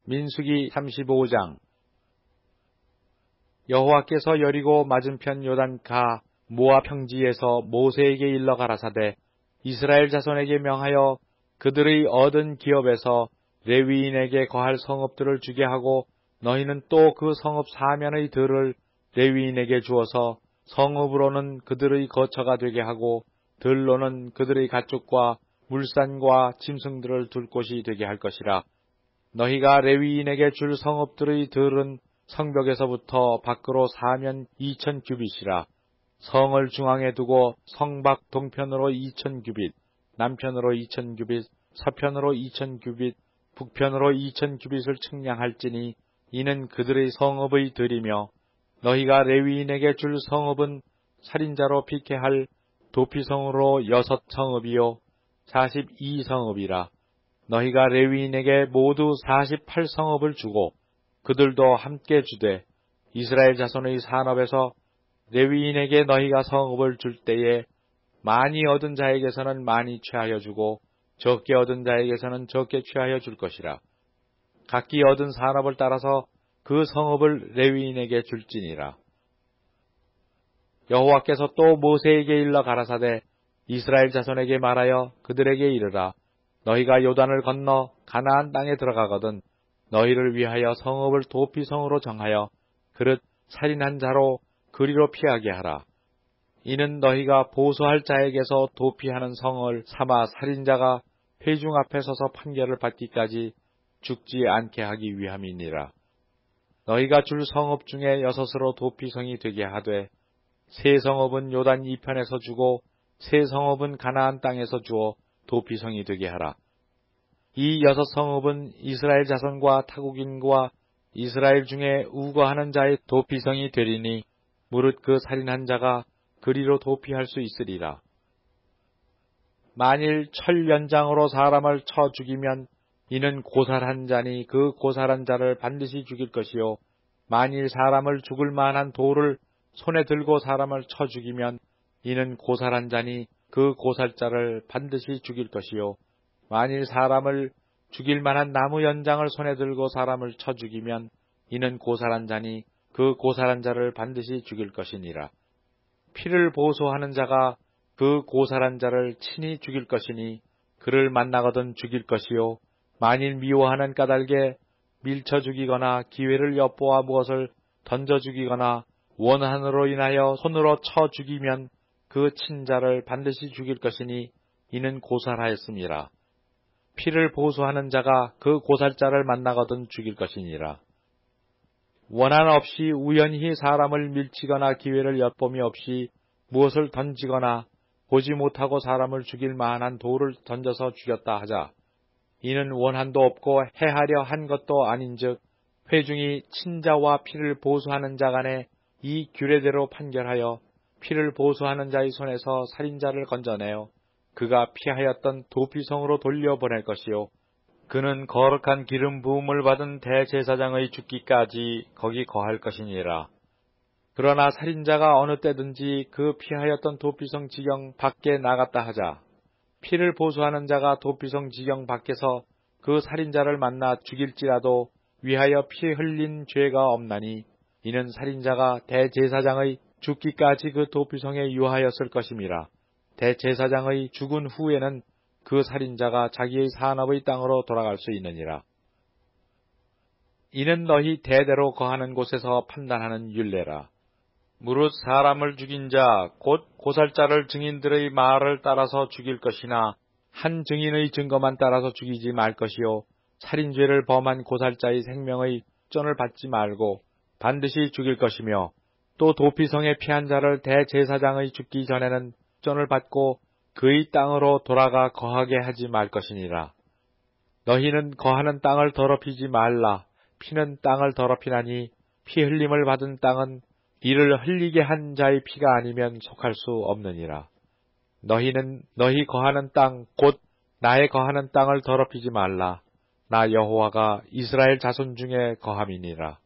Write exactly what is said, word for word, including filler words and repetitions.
민수기 삼십오 장. 여호와께서 여리고 맞은편 요단가 모압 평지에서 모세에게 일러 가라사대 이스라엘 자손에게 명하여 그들의 얻은 기업에서 레위인에게 거할 성읍들을 주게 하고 너희는 또 그 성읍 사면의 들을 레위인에게 주어서 성읍으로는 그들의 거처가 되게 하고 들로는 그들의 가축과 물산과 짐승들을 둘 곳이 되게 할 것이라. 너희가 레위인에게 줄 성읍들의 들은 성벽에서부터 밖으로 사면 이천 규빗이라. 성을 중앙에 두고 성밖 동편으로 이천 규빗, 남편으로 이천 규빗, 서편으로 이천 규빗, 북편으로 이천 규빗을 측량할지니 이는 그들의 성읍의 들이며 너희가 레위인에게 줄 성읍은 살인자로 피케할 도피성으로 여섯 성읍이요 사십이 성읍이라. 너희가 레위인에게 모두 사십팔 성읍을 주고 그들도 함께 주되 이스라엘 자손의 산업에서 레위인에게 너희가 성읍을 줄 때에 많이 얻은 자에게서는 많이 취하여 주고 적게 얻은 자에게서는 적게 취하여 줄 것이라. 각기 얻은 산업을 따라서 그 성읍을 레위인에게 줄지니라. 여호와께서 또 모세에게 일러 가라사대 이스라엘 자손에게 말하여 그들에게 이르라. 너희가 요단을 건너 가나안 땅에 들어가거든 너희를 위하여 성읍을 도피성으로 정하여 그릇 살인한 자로 그리로 피하게 하라. 이는 너희가 보수할 자에게서 도피하는 성을 삼아 살인자가 회중 앞에 서서 판결을 받기까지 죽지 않게 하기 위함이니라. 너희가 줄 성읍 중에 여섯으로 도피성이 되게 하되 세 성읍은 요단 이편에서 주고 세 성읍은 가나안 땅에서 주어 도피성이 되게 하라. 이 여섯 성읍은 이스라엘 자손과 타국인과 이스라엘 중에 우거하는 자의 도피성이 되리니 무릇 그 살인한 자가 그리로 도피할 수 있으리라. 만일 철 연장으로 사람을 쳐 죽이면 이는 고살한 자니 그 고살한 자를 반드시 죽일 것이요 만일 사람을 죽을 만한 돌을 손에 들고 사람을 쳐 죽이면 이는 고살한 자니 그 고살자를 반드시 죽일 것이요 만일 사람을 죽일 만한 나무 연장을 손에 들고 사람을 쳐 죽이면 이는 고살한 자니 그 고살한 자를 반드시 죽일 것이니라. 피를 보소하는 자가 그 고살한 자를 친히 죽일 것이니 그를 만나거든 죽일 것이요 만일 미워하는 까닭에 밀쳐 죽이거나 기회를 엿보아 무엇을 던져 죽이거나 원한으로 인하여 손으로 쳐 죽이면 그 친자를 반드시 죽일 것이니 이는 고살하였음이라. 피를 보수하는 자가 그 고살자를 만나거든 죽일 것이니라. 원한 없이 우연히 사람을 밀치거나 기회를 엿봄이 없이 무엇을 던지거나 보지 못하고 사람을 죽일 만한 돌을 던져서 죽였다 하자. 이는 원한도 없고 해하려 한 것도 아닌즉 회중이 친자와 피를 보수하는 자 간에 이 규례대로 판결하여 피를 보수하는 자의 손에서 살인자를 건져내어 그가 피하였던 도피성으로 돌려보낼 것이요 그는 거룩한 기름 부음을 받은 대제사장의 죽기까지 거기 거할 것이니라. 그러나 살인자가 어느 때든지 그 피하였던 도피성 지경 밖에 나갔다 하자. 피를 보수하는 자가 도피성 지경 밖에서 그 살인자를 만나 죽일지라도 위하여 피 흘린 죄가 없나니 이는 살인자가 대제사장의 죽기까지 그 도피성에 유하였을 것임이라. 대제사장의 죽은 후에는 그 살인자가 자기의 산업의 땅으로 돌아갈 수 있느니라. 이는 너희 대대로 거하는 곳에서 판단하는 율례라. 무릇 사람을 죽인 자 곧 고살자를 증인들의 말을 따라서 죽일 것이나 한 증인의 증거만 따라서 죽이지 말 것이요 살인죄를 범한 고살자의 생명의 전을 받지 말고 반드시 죽일 것이며 또 도피성에 피한 자를 대제사장의 죽기 전에는 전을 받고 그의 땅으로 돌아가 거하게 하지 말 것이니라. 너희는 거하는 땅을 더럽히지 말라. 피는 땅을 더럽히나니 피 흘림을 받은 땅은 이를 흘리게 한 자의 피가 아니면 속할 수 없느니라. 너희는 너희 거하는 땅 곧 나의 거하는 땅을 더럽히지 말라. 나 여호와가 이스라엘 자손 중에 거함이니라.